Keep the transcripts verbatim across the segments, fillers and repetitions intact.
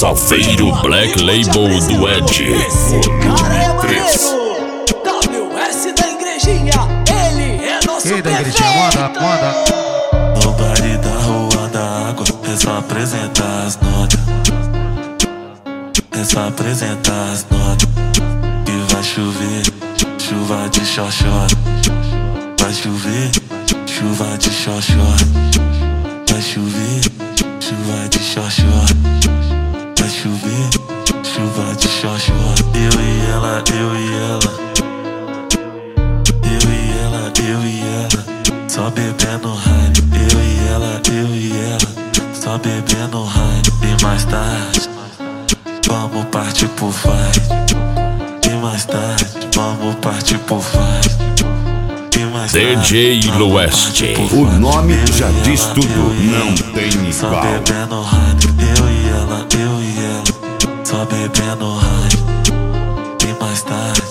Safeiro Black Label do Ed. Esse cara é maneiro. W S da igrejinha, ele é nosso E aí, da igrejinha, manda, manda. No baile da rua da água, é só apresentar as notas. É só apresentar as notas. Que vai chover, chuva de xoxota. Vai chover, chuva de xoxota. Vai chover, chuva de xoxota. Vai chover, chuva de xoxota. Eu e ela, eu e ela. Eu e ela, eu e ela. Só bebendo Heineken. Eu e ela, eu e ela. Só bebendo Heineken. E mais tarde vamos partir pro fight. E mais tarde vamos partir pro fight. E mais D J tarde, Loeste. O nome já diz tudo, não tem só igual. bebendo Heineken. Eu e ela, eu e ela. Só bebendo Heineken. E mais tarde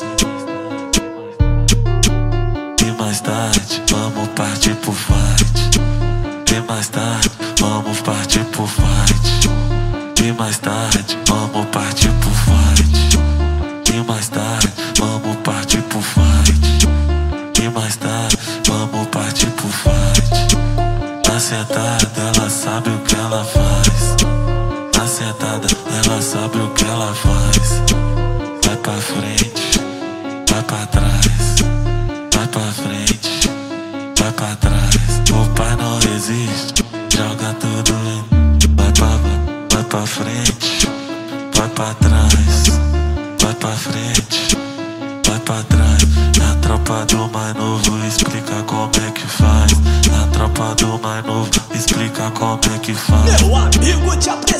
E mais tarde vamos partir pro fight. E mais tarde vamos partir pro fight. E mais tarde vamos partir pro fight. E mais tarde vamos partir pro fight. E mais tarde vamos partir pro fight. Na sentada ela sabe o que ela faz. Na sentada ela sabe o que ela faz. Vai pra frente, vai pra trás. Vai pra frente, vai pra trás. O pai não resiste, joga tudo em. Vai pra, vai pra frente, vai pra trás. Vai pra frente, vai pra trás. Na tropa do mais novo explica como é que faz. Na tropa do mais novo explica como é que faz. Meu amigo te apresenta.